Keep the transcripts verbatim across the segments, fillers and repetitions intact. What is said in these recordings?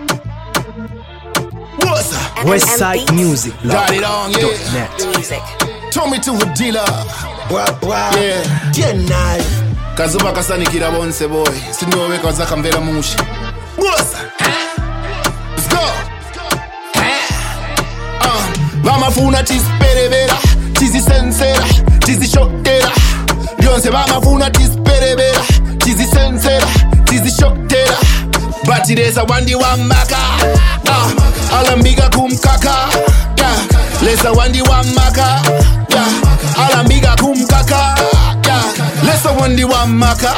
Westside Music Got it on, yeah. Net. Music. Told me to a dealer. Bwa bwa. Yeah. Jenai. Kazuba kasanikira bonse boy. Sindowe kaza kamvera mushi. What's Let's go. Uh, Vamafuna tisperevera, tisisensera, tisishokera. Lyonse vamafuna tisperevera, tisisensera, tisishokera. Batireza wandi wamaka. Uh, Alambika kumkaka. Yeah. Lesa wandi wamaka. Yeah. Alambika kumkaka. Yeah. Lesa wandi wamaka.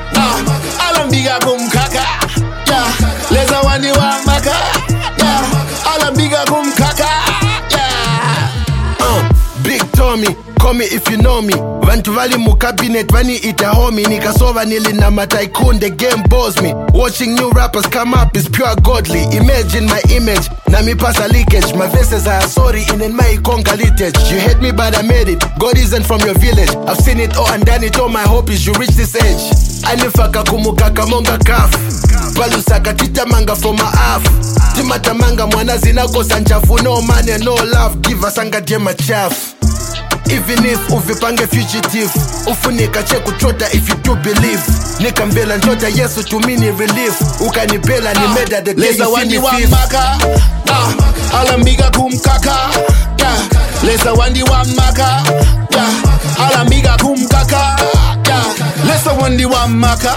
Uh, Alambika kumkaka. Yeah. Lesa wandi wamaka. Yeah. Alambika kumkaka. Yeah. Uh, Big Tommy, call me if you know me. Vantu vali mu cabinet, vani ita homie. Nikasova nili na ma tycoon, the game bores me. Watching new rappers come up is pure godly. Imagine my image, na mi pasa leakage. My verses are sorry, in and my conquer litage. You hate me but I made it, God isn't from your village. I've seen it all and done it, all my hope is you reach this age. Anifaka kumukaka monga kaf Balusaka tita manga from my half Timata manga mwana zinakosa nchafu. No money, no love, give us anga jema chafu. Even if uvipange fugitive ufunika cheku chota if you do believe. Nika mbela njota yesu tumini relief. Ukanibela ni meda the day you see me Lesa wandi thief. wamaka. uh, Alambika kumkaka. Yeah. Lesa wandi wamaka. Yeah. Alambika kumkaka. Yeah. Lesa wandi wamaka.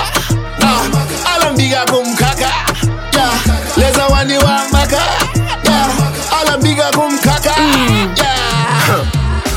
uh, Alambika kumkaka. Yeah. Lesa wandi wamaka. Yeah. Alambika kumkaka. Yeah.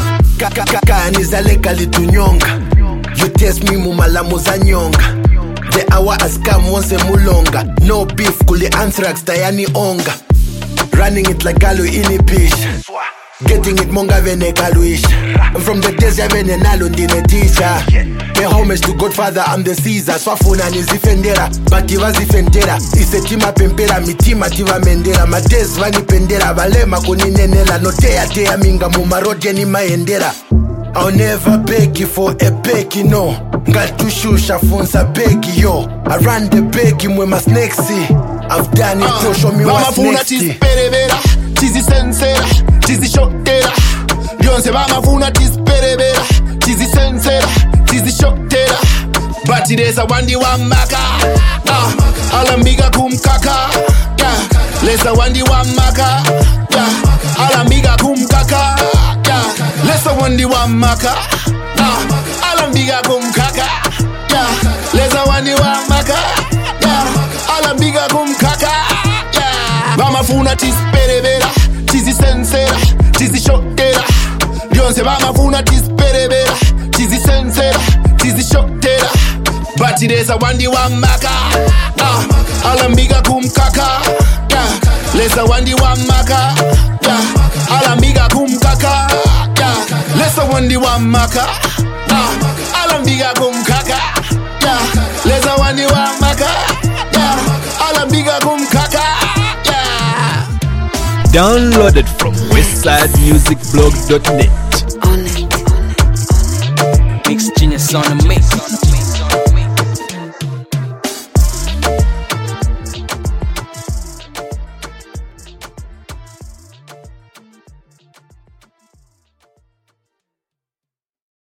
Kaka nizaleka litunyonga. You test me mumalamu za nyonga. The hour has come once mulonga. No beef kuli anthrax tayani onga. Running it like galu ini pish. Getting it monga vene kaluish. I'm from the days ya vene nalo ndine teacher. Pay homage to Godfather, I'm the Caesar. Swafuna nizifendera, bativa zifendera. Isetima pempera, mitima tiva mendera. Madez vani pendera, valema kuninenela. Notea tea minga mumaroje ni maendera. I'll never beg you for a becky, no. Ngatushusha funsa begi, yo. I run the begi mwe ma snakesy. I've done it, uh, show me what's Vamafuna next. tisperevera, tisisensera, tisishokera. Lyonse vamafuna tisperevera, tisisensera, tisishokera. Batireza wandi wamaka. uh, Alambika kumkaka. Yeah. Lesa wandi wamaka. Yeah. Alambika kumkaka. Yeah. Lesa wandi wamaka. uh, Alambika kumkaka. Yeah. Lesa wandi wamaka. Yeah. Alambika kumkaka. Yeah. Vamafuna tisperevera, tisisensera, tisishokera. Lyonse vamafuna tisperevera, tisisensera, tisishokera. Batireza wandi wamaka. uh, Alambika kumkaka. Yeah. Lesa wandi wamaka. Yeah. Alambika kumkaka. Yeah. Lesa wandi wamaka. uh, Alambika kumkaka. Yeah. Lesa wandi wamaka. Yeah. Alambika kumkaka. Yeah. Downloaded from westside music blog dot net. On it. On it. On it. Mix Genius on the mix.